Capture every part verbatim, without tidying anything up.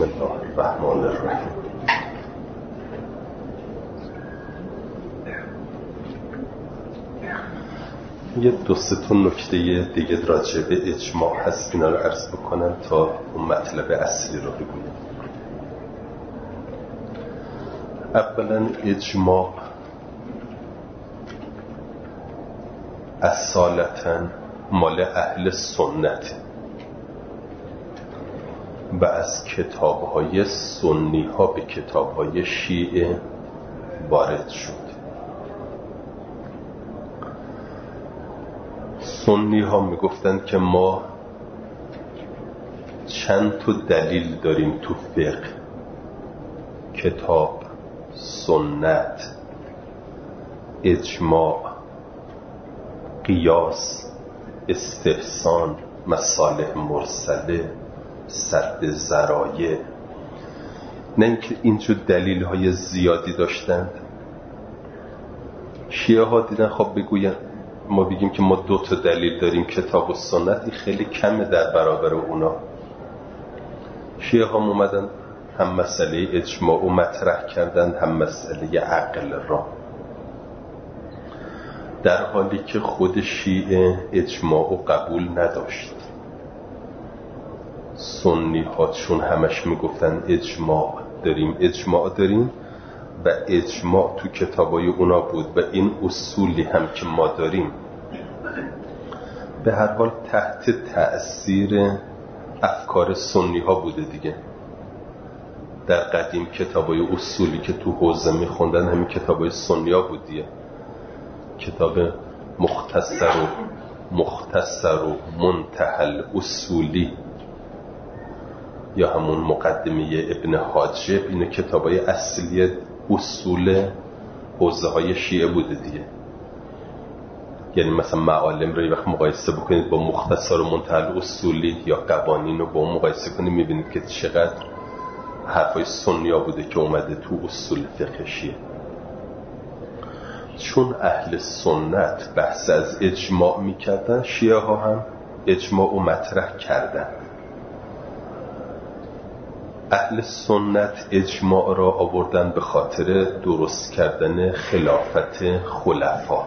بسم الله الرحمن الرحیم. یه دو سه تا نکته دیگه راجع به اجماع هست، اینا رو عرض بکنم تا اون مطلب اصلی رو بگویم. اولا اجماع اصالتاً مال اهل سنت و از کتاب‌های سنی ها به کتاب‌های شیعه وارد شد. سنی ها میگفتند که ما چند تا دلیل داریم تو فقه، کتاب، سنت، اجماع، قیاس، استحسان، مصالح مرسله، سد ذرایع. نه اینکه اینجور دلیل های زیادی داشتند. شیعه ها دیدن خب بگوین ما بگیم که ما دو تا دلیل داریم، کتاب و سنت، این خیلی کمه در برابر اونا. شیعه ها اومدن هم مسئله اجماع و مطرح کردن، هم مسئله عقل را، در حالی که خود شیعه اجماع و قبول نداشت. سنی ها چون همش میگفتن اجماع داریم اجماع داریم و اجماع تو کتابای اونا بود و این اصولی هم که ما داریم به هر حال تحت تأثیر افکار سنی ها بوده دیگه. در قدیم کتابای اصولی که تو حوزه میخوندن همین کتابای سنی ها بود دیگه. کتاب مختصر و مختصر و منتهی اصولی یا همون مقدمه ابن حاجب، این کتابای اصلی اصول حوزه های شیعه بوده دیگه. یعنی مثلا معالم رو وقت مقایسه بکنید با مختصر و منتهی اصولی یا قوانین رو با اون مقایسه کنید، میبینید که چقدر حرفای سنی ها بوده که اومده تو اصول فقه شیعه. چون اهل سنت بحث از اجماع میکردن، شیعه ها هم اجماع رو مطرح کردن. اهل سنت اجماع را آوردن به خاطر درست کردن خلافت خلفا.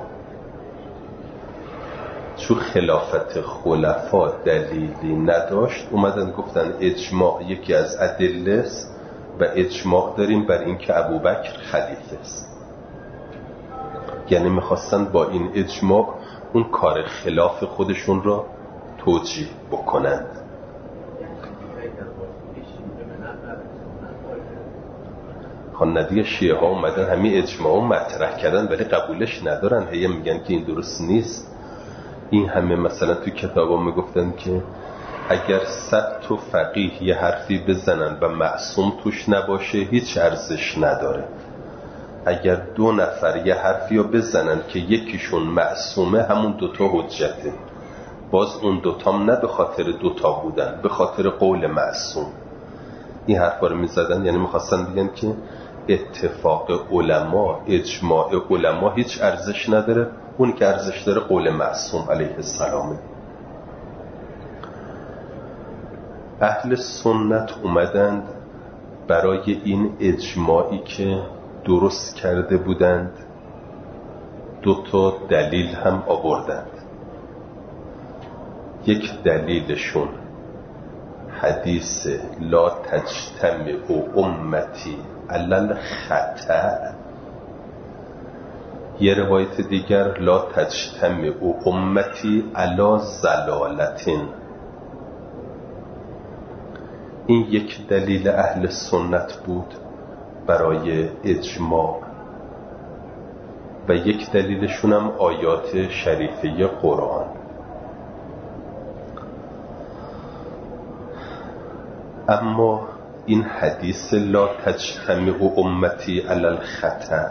چون خلافت خلفا دلیلی نداشت، اومدن گفتن اجماع یکی از ادله است و اجماع داریم بر این که ابوبکر خلیفه است. یعنی میخواستن با این اجماع اون کار خلاف خودشون را توجیه بکنند. خان ندیگه شیعه ها اومدن همین اجماع مطرح کردن ولی قبولش ندارن، هی میگن که این درست نیست. این همه مثلا تو کتاب ها میگفتن که اگر صد تا فقیه یه حرفی بزنن و معصوم توش نباشه هیچ ارزش نداره. اگر دو نفر یه حرفی رو بزنن که یکیشون معصومه، همون دوتا حجته. باز اون دوتام نه به خاطر دوتا بودن، به خاطر قول معصوم این حرفا رو میزدن. یعنی میخواستن بگن که اتفاق علما، اجماع علما هیچ ارزش نداره، اون که ارزش داره قول معصوم علیه السلامه. اهل سنت اومدند برای این اجماعی که درست کرده بودند دو تا دلیل هم آوردند. یک دلیلشون حدیث لا تجتمع امتی علی الخطأ، یه روایت دیگر لا تجتمع امتی علی ضلالتین. این یک دلیل اهل سنت بود برای اجماع و یک دلیلشون هم آیات شریفه قرآن. اما این حدیث لا تجتمع امتی علی الخطأ،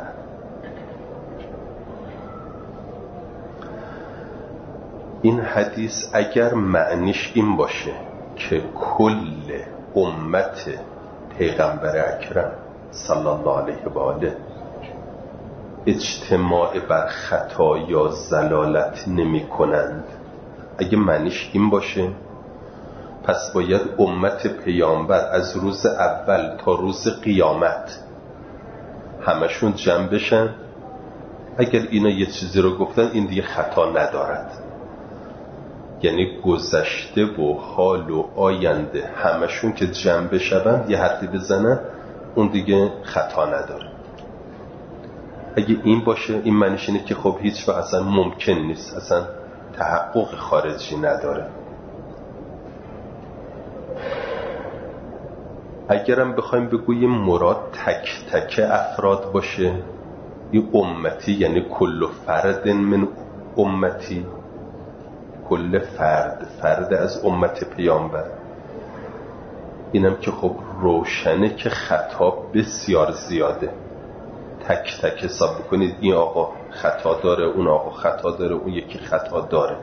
این حدیث اگر معنیش این باشه که کل امت پیغمبر اکرم صلی الله علیه و آله اجتماع بر خطا یا ضلالت نمی کنند، اگه معنیش این باشه پس باید امت پیامبر از روز اول تا روز قیامت همشون جمع بشن. اگر اینا یه چیزی رو گفتن این دیگه خطا ندارد، یعنی گذشته و حال و آینده همشون که جمع بشن یه حرفی بزنن اون دیگه خطا نداره. اگه این باشه این معنیش اینه که خب هیچ وقت اصلا ممکن نیست، اصلا تحقق خارجی نداره. اگرم بخوایم بگوییم مراد تک تک افراد باشه، این امتی یعنی کل فرد من امتی، کل فرد فرد از امت پیامبر، اینم که خب روشنه که خطا بسیار زیاده. تک تک حساب بکنید این آقا خطا داره، اون آقا خطا داره، اون یکی خطا داره.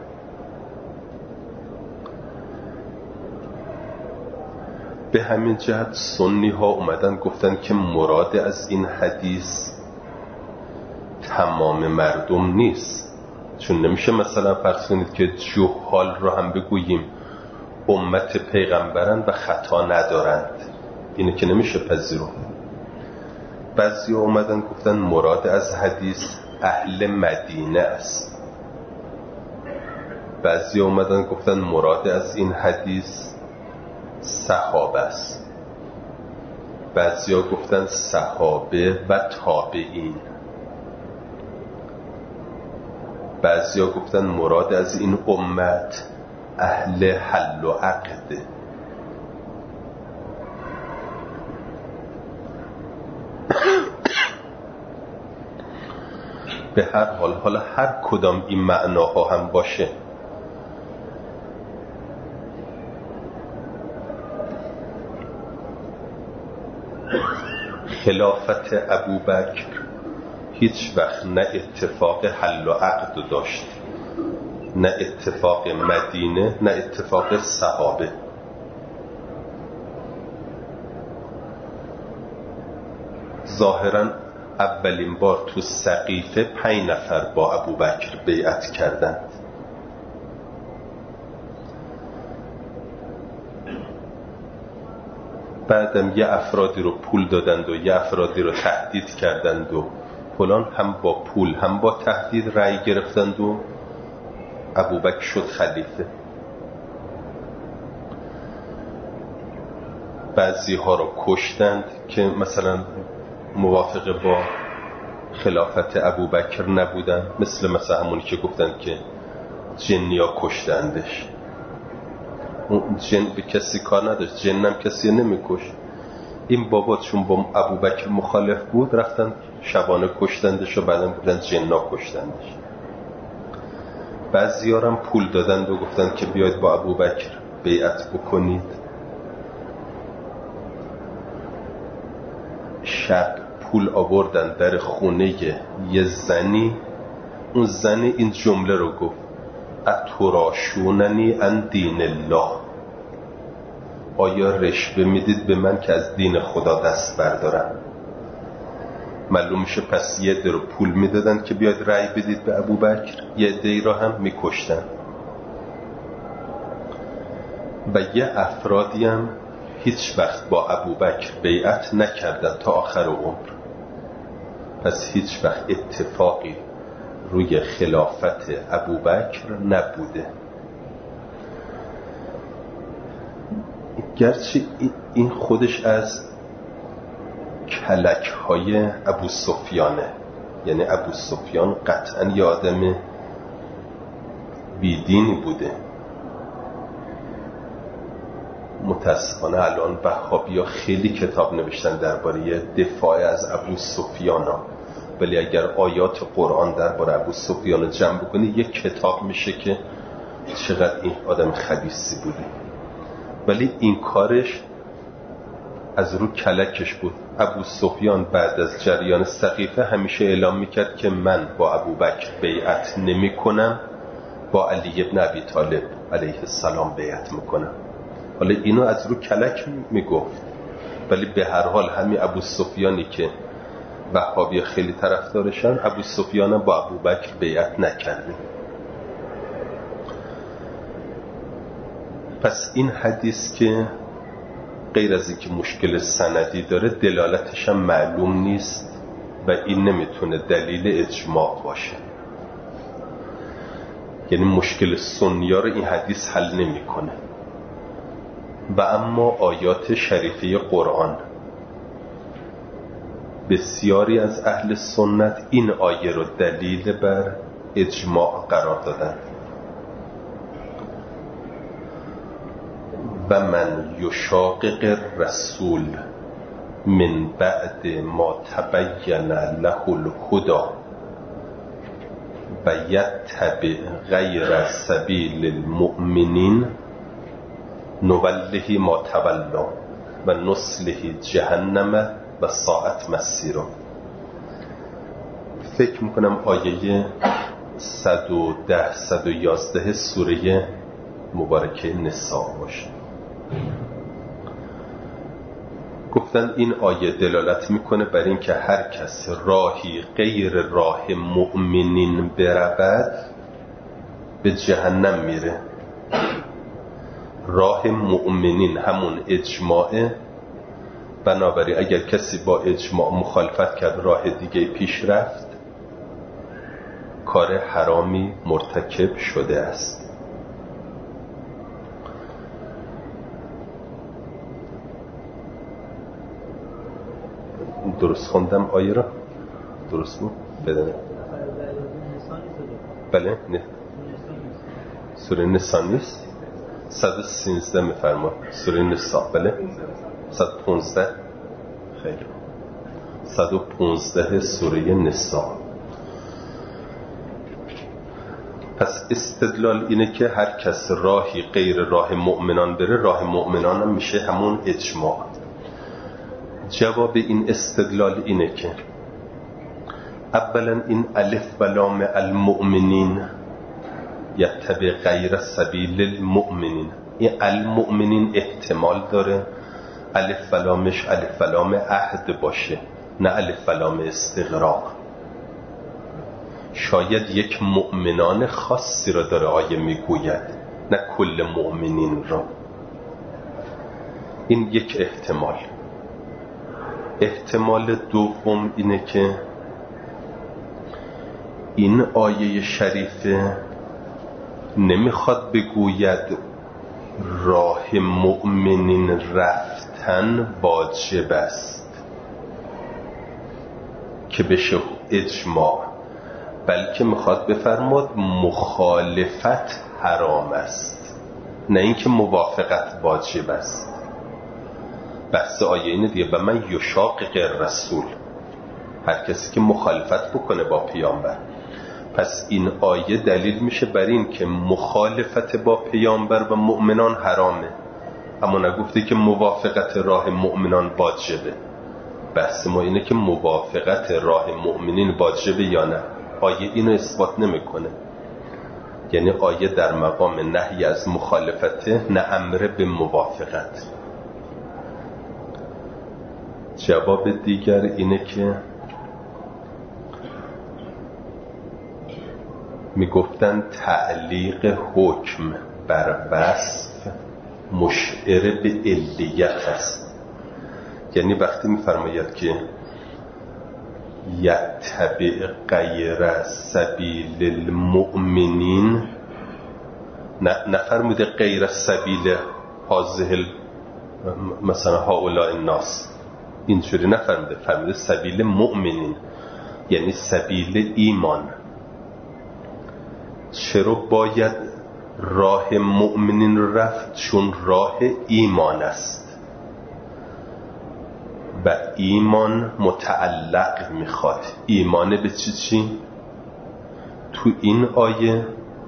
به همین جهت سنی ها اومدن گفتن که مراد از این حدیث تمام مردم نیست، چون نمیشه مثلا فرض کنید که جهال رو هم بگوییم امت پیغمبرن و خطا ندارند، اینه که نمیشه پذیرفت. بعضی اومدن گفتن مراد از حدیث اهل مدینه است، بعضی اومدن گفتن مراد از این حدیث صحابه است، بعضی ها گفتن صحابه و تابعین، بعضی ها گفتن مراد از این امت اهل حل و عقده. به هر حال حالا هر کدام این معناها هم باشه، خلافت ابوبکر هیچ وقت نه اتفاق حل و عقد داشت، نه اتفاق مدینه، نه اتفاق صحابه. ظاهراً اولین بار تو سقیفه پنج نفر با ابوبکر بیعت کردند. بعدم یه افرادی رو پول دادند و یه افرادی رو تهدید کردند و فلان، هم با پول هم با تهدید رأی گرفتند و ابوبکر شد خلیفه. بعضی ها رو کشتند که مثلا موافق با خلافت ابوبکر نبودن، مثل مثلا همونی که گفتن که جنیا کشتندش. اون جن به کسی کار نداشت، جنم کسی نمیکش. این بابا چون با ابوبکر مخالف بود رفتن شبانه کشتندش و بعدم گفتن جنا کشتندش. بعضی ها هم پول دادند و گفتن که بیاید با ابوبکر بیعت بکنید. شب پول آوردن در خونه یه زنی، اون زن این جمله رو گفت: اتراشوننی ان دین الله، آیا رشوه میدید به من که از دین خدا دست بردارم؟ معلوم میشه پس یه عده رو پول میدادن که بیاد رأی بدید به ابوبکر، یه عده‌ای رو هم میکشتن. و یه افرادی هم هیچ وقت با ابوبکر بیعت نکردن تا آخر عمر. پس هیچ وقت اتفاقی روی خلافت ابوبکر نبوده. گرچه این خودش از کلک های ابو سفیانه، یعنی ابو سفیان قطعا یه آدم بیدینی بوده. متاسفانه الان وهابی‌ها خیلی کتاب نوشتن درباره دفاع از ابو سفیان، ولی اگر آیات قرآن درباره ابو سفیان جمع بکنی یک کتاب میشه که چقدر این آدم خبیثی بوده. ولی این کارش از رو کلکش بود. ابو سفیان بعد از جریان سقیفه همیشه اعلام میکرد که من با ابوبکر بیعت نمی کنم، با علی ابن ابی طالب علیه السلام بیعت میکنم. حالا اینو از رو کلک میگفت، ولی به هر حال همین ابو سفیانی که وهابی خیلی طرفدارشن، ابو سفیان با ابوبکر بیعت نکرده. پس این حدیث که غیر از اینکه مشکل سندی داره دلالتش هم معلوم نیست و این نمیتونه دلیل اجماع باشه. یعنی مشکل سنی‌ها رو این حدیث حل نمیکنه. و اما آیات شریفه قرآن، بسیاری از اهل سنت این آیه رو دلیل بر اجماع قرار دادن. و من یشاقق الرسول من بعد ما تبین له الهدی و یتبع غیر سبیل المؤمنین نوله ما تولا و نصله جهنم و ساعت مسیرا. فکر میکنم آیه صد و ده صد و یازده سوره مبارکه نساء باشه. گفتن این آیه دلالت میکنه بر این که هر کس راهی غیر راه مؤمنین برود به جهنم میره. راه مؤمنین همون اجماعه، بنابراین اگر کسی با اجماع مخالفت کرد راه دیگه پیش رفت، کار حرامی مرتکب شده است. درست خوندم آیه را؟ درست بود؟ بدنه بله نه سوره نساء نیست؟ صد و سیزده میفرما سوره نساء. بله صد و پونزده خیلی صد و پونزده سوره نساء. پس استدلال اینه که هر کس راهی غیر راه مؤمنان بره، راه مؤمنان هم میشه همون اجماع. جواب این استدلال اینه که اولا این الف و لام المؤمنین یتبع غیر سبیل المؤمنین، این المؤمنین احتمال داره الف و لامش الف و لام عهد باشه، نه الف و لام استغراق. شاید یک مؤمنان خاصی را داره آیه میگوید، نه کل مؤمنین را. این یک احتمال. احتمال دوم اینه که این آیه شریفه نمیخواد بگوید راه مؤمنین رفتن واجب است که بشه اجماع، بلکه میخواد بفرماد مخالفت حرام است، نه اینکه موافقت واجب است. بحث آیه اینه دیگه، و من یشاقق الرسول، هر کسی که مخالفت بکنه با پیامبر. پس این آیه دلیل میشه بر این که مخالفت با پیامبر و مؤمنان حرامه، اما نگفته که موافقت راه مؤمنان واجبه. بحث ما اینه که موافقت راه مؤمنین واجبه یا نه. آیه اینو اثبات نمیکنه. یعنی آیه در مقام نهی از مخالفته، نه امر به موافقت. جواب دیگر اینه که میگفتن تعلیق حکم بر وصف مشعر به علیت است. یعنی وقتی میفرماید که یتبع غیر سبیل المؤمنین، نفرموده غیر سبیل هذه مثلا هؤلاء الناس، اینجوری نفرموده، فرموده سبیل مؤمنین، یعنی سبیل ایمان. چرا باید راه مؤمنین رفت؟ چون راه ایمان است و ایمان متعلق میخواد. ایمان به چی چی؟ تو این آیه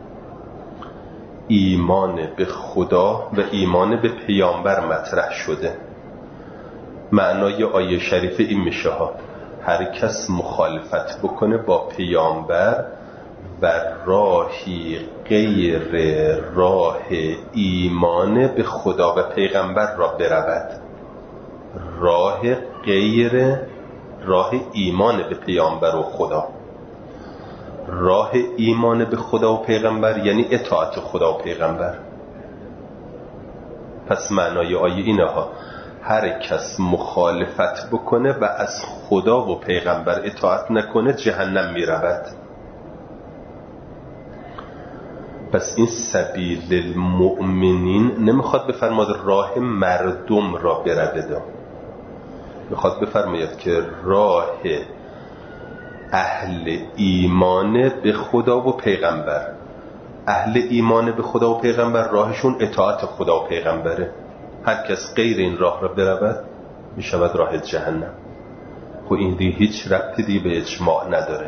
ایمان به خدا و ایمان به پیامبر مطرح شده. معنای آیه شریفه این میشه ها، هر کس مخالفت بکنه با پیامبر و راهی غیر راه ایمان به خدا و پیغمبر را برود، راه غیر راه ایمان به پیامبر و خدا. راه ایمان به خدا و پیغمبر یعنی اطاعت خدا و پیغمبر. پس معنای آیه اینه ها، هر کس مخالفت بکنه و از خدا و پیغمبر اطاعت نکنه جهنم می رود. پس این سبیل المؤمنین نمیخواد بفرماد راه مردم را برده، میخواد بفرماید که راه اهل ایمان به خدا و پیغمبر. اهل ایمان به خدا و پیغمبر راهشون اطاعت خدا و پیغمبره. هر کس غیر این راه را برود میشود راه جهنم. خب این دیگه هیچ ربطی دیگه به اجماع نداره.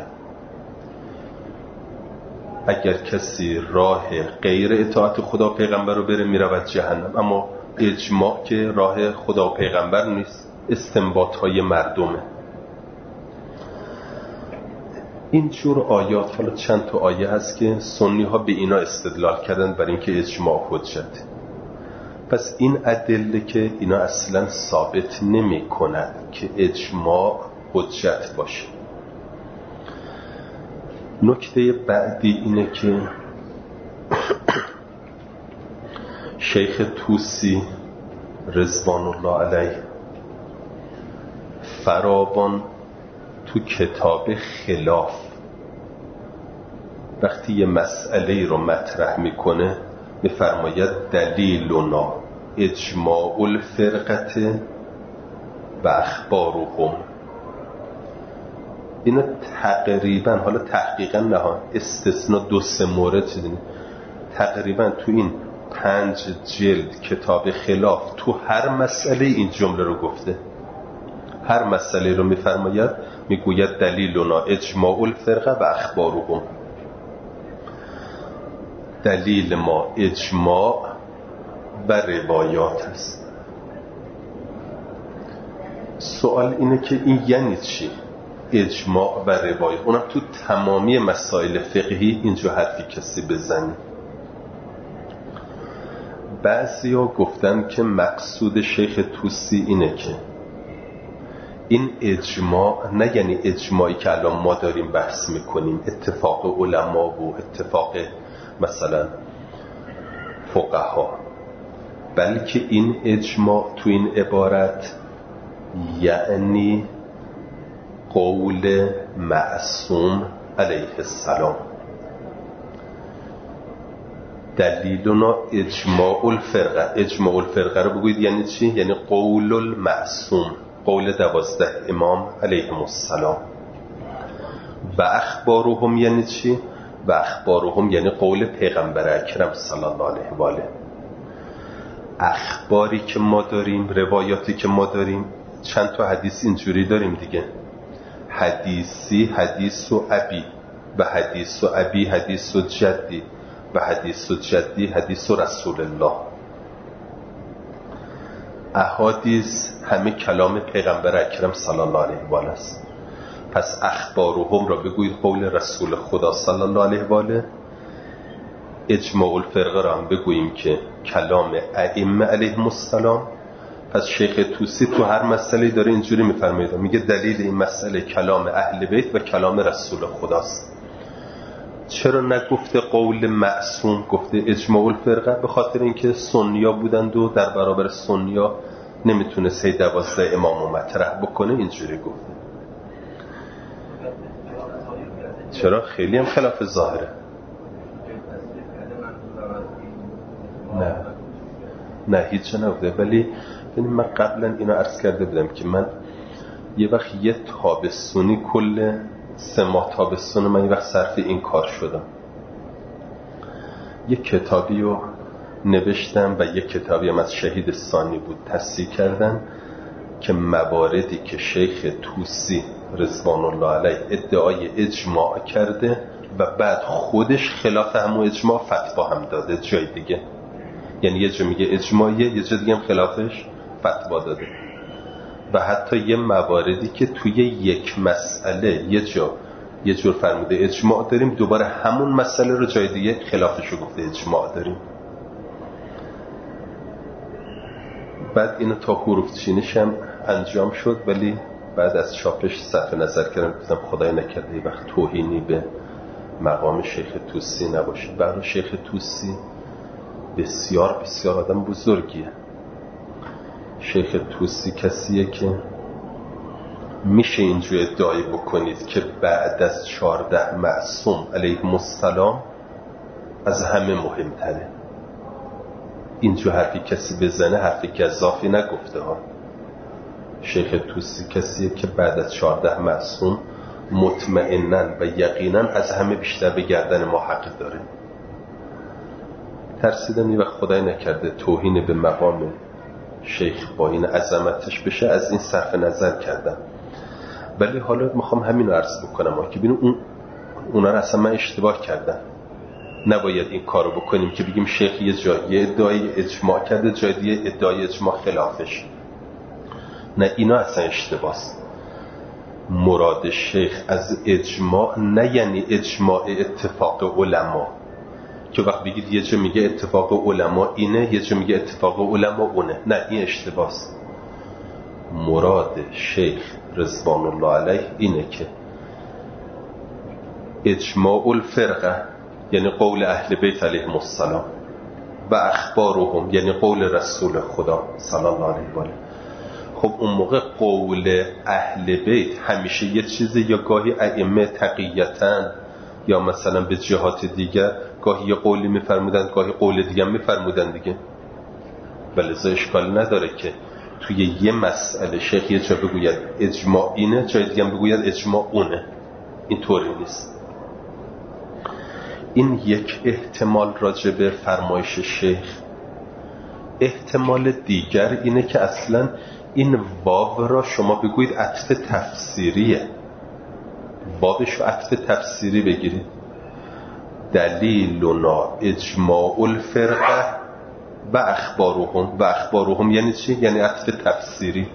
اگر کسی راه غیر اطاعت خدا و پیغمبر رو بره میرود جهنم، اما اجماع که راه خدا و پیغمبر نیست، استنباط های مردمه. این جور آیات، حالا چند تا آیه هست که سنی ها به اینا استدلال کردن برای اینکه اجماع حجت. پس این ادله که اینا اصلا ثابت نمی کند که اجماع حجت باشه. نکته بعدی اینه که شیخ طوسی رضوان الله علیه فراوان تو کتاب خلاف وقتی یه مسئله رو مطرح میکنه میفرماید دلیلنا اجماع الفرقه و اخبارهم. اینا تقریبا، حالا تحقیقا نه، استثناء دو سه مورد چیزی، تقریبا تو این پنج جلد کتاب خلاف تو هر مسئله این جمله رو گفته. هر مسئله رو میفرماید، میگوید دلیلنا اجماع الفرقه و اخبارهم. دلیل ما اجماع و روایات است. سوال اینه که این یعنی چی؟ اجماع و روایات. اونم تو تمامی مسائل فقهی اینجا حرفی کسی بزنی. بعضی ها گفتن که مقصود شیخ طوسی اینه که این اجماع نه یعنی اجماعی که الان ما داریم بحث میکنیم، اتفاق علما و اتفاق مثلا فقها، بلکه این اجماع تو این عبارت یعنی قول معصوم علیه السلام. دلیلنا اجماع الفرقه. اجماع الفرقه رو بگوید یعنی چی؟ یعنی قول المعصوم، قول دوازده امام علیهم السلام. و اخبارهم یعنی چی؟ و اخبارهم یعنی قول پیغمبر اکرم صلی الله علیه و آله. اخباری که ما داریم، روایاتی که ما داریم، چند تا حدیث اینجوری داریم دیگه. حدیثی حدیث و ابی، و حدیث و ابی حدیث و جدی، و حدیث و جدی حدیث و رسول الله. احادیث همه کلام پیغمبر اکرم صلی الله علیه و آله است. پس اخبارهم را بگوید قول رسول خدا صلی الله علیه و آله. اجماع الفرقه را هم بگوییم که کلام ائمه علیهم السلام. پس شیخ طوسی تو هر مسئله داره اینجوری میفرماید، میگه دلیل این مسئله کلام اهل بیت و کلام رسول خداست. چرا نگفته قول معصوم، گفته اجماع الفرقه؟ به خاطر اینکه سنیا بودند و در برابر سنیا نمیتونست هی دوازده امامو مطرح بکنه، اینجوری گفته. چرا؟ خیلی هم خلاف ظاهره. نه نه هیچ نبوده. ولی من قبلا اینا عرض کرده بودم که من یه وقت یه تابستونی، کل سه ماه تابستون من یه وقت صرف این کار شدم. یه کتابی رو نوشتم و یه کتابی هم از شهید ثانی بود تصحیح کردم که مواردی که شیخ طوسی رضوان الله علیه ادعای اجماع کرده و بعد خودش خلاف همون اجماع فتوا هم داده جای دیگه. یعنی یه جا میگه اجماعیه، یه جا دیگه هم خلافش فتوا داده. و حتی یه مواردی که توی یک مسئله یه جا یه جور فرموده اجماع داریم، دوباره همون مسئله رو جای دیگه خلافشو گفته اجماع داریم. بعد اینو تا حروف چینش هم انجام شد، ولی بعد از چاپش صرف نظر کردم، گفتم خدای نکرده یه وقت توهینی به مقام شیخ طوسی نباشه. برای شیخ طوسی بسیار بسیار آدم بزرگیه، شیخ توسی کسیه که میشه اینجور ادعای بکنید که بعد از چهارده معصوم علیهم السلام از همه مهمتره. اینجور حرفی کسی بزنه حرفی گزافی نگفته ها. شیخ توسی کسیه که بعد از چهارده معصوم مطمئناً و یقیناً از همه بیشتر به گردن ما حق داره. ترسیدم یه وقت خدای نکرده توهین به مقام شیخ با این عظمتش بشه، از این صرف نظر کردم. ولی حالا میخوام همین رو عرض بکنم که ببینیم اون اونا رو اصلا من اشتباه کردم. نباید این کارو بکنیم که بگیم شیخ یه جایی ادعای اجماع کرده، جای دیگه ادعای اجماع خلافش. نه، اینا اصلا اشتباهست. مراد شیخ از اجماع نه یعنی اجماع اتفاق علما، که وقت بگید یه جا میگه اتفاق علما اینه، یه جا میگه اتفاق علما اونه. نه، این اشتباهست. مراد شیخ رضوان الله علیه اینه که اجماع الفرقه یعنی قول اهل بیت علیهم السلام و اخبارهم یعنی قول رسول خدا صلی الله علیه و آله. خب اون موقع قول اهل بیت همیشه یه چیزی، یا گاهی ائمه تقیتن یا مثلا به جهات دیگر گاهی یه قولی میفرمودن گاهی قول دیگه میفرمودن دیگه. ولذا اشکال نداره که توی یه مسئله شیخ یه جا بگوید اجماع اینه، جای دیگه بگوید اجماع اونه. این طوری نیست. این یک احتمال راجع به فرمایش شیخ. احتمال دیگر اینه که اصلا این واو را شما بگویید عطف تفسیریه، بابش رو عطف تفسیری بگیرید. دلیلنا اجماع الفرقه و اخبارهم. و اخبارهم یعنی چی؟ یعنی عطف تفسیری.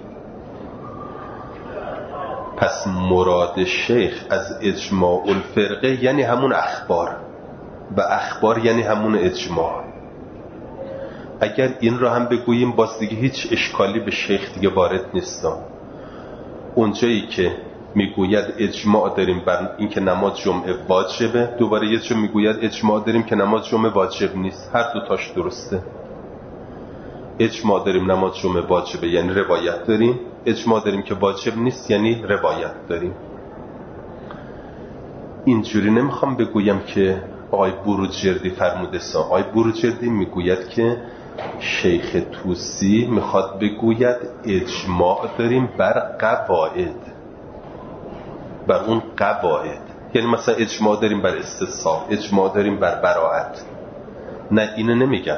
پس مراد شیخ از اجماع الفرقه یعنی همون اخبار، و اخبار یعنی همون اجماع. اگر این را هم بگوییم باز دیگه هیچ اشکالی به شیخ دیگه وارد نیستم. اونجایی که میگوید اجماع داریم بر این که نماز جمعه واجبه، دوباره یه جا میگوید اجماع داریم که نماز جمعه واجب نیست. هر دو تاش درسته. اجماع داریم نماز جمعه واجبه یعنی روایت داریم، اجماع داریم که واجب نیست یعنی روایت داریم. اینجوری نمیخوام بگویم که آقای بروجردی فرموده سا. آقای بروجردی میگوید که شیخ توسی میخواد بگوید اجماع داریم بر قواعد، بر اون قواعد. یعنی مثلا اجماع داریم بر استصحاب، اجماع داریم بر براءت. نه، اینو نمیگم.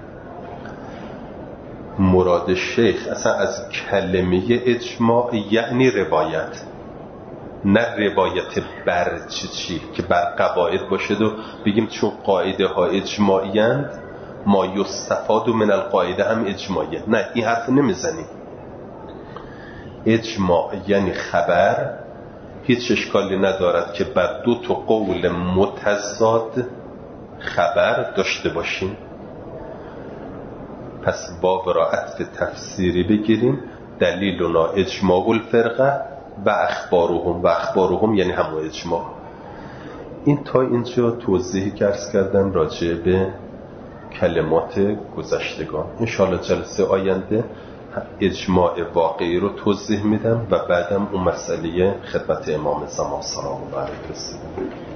مراد شیخ اصلا از کلمه اجماع یعنی روایت، نه روایت بر چی چی که بر قواعد باشد و بگیم چون قاعده ها اجماعی اند ما یستفاد من القاعده هم اجماعیه. نه، این حرف نمیزنیم. اجماع یعنی خبر. هیچ اشکالی ندارد که بر دو تا قول متضاد خبر داشته باشیم. پس واو را عطف تفسیری بگیریم. دلیلنا اجماع الفرقه و اخبارهم. و اخبارهم یعنی همون اجماع. این تا اینجا توضیحی که عرض کردم راجع به کلمات گذشتگان. انشاءالله جلسه آینده اجماع واقعی رو توضیح میدم و بعدم اون مسئله خدمت امام زمان سلام الله علیه رسیدم.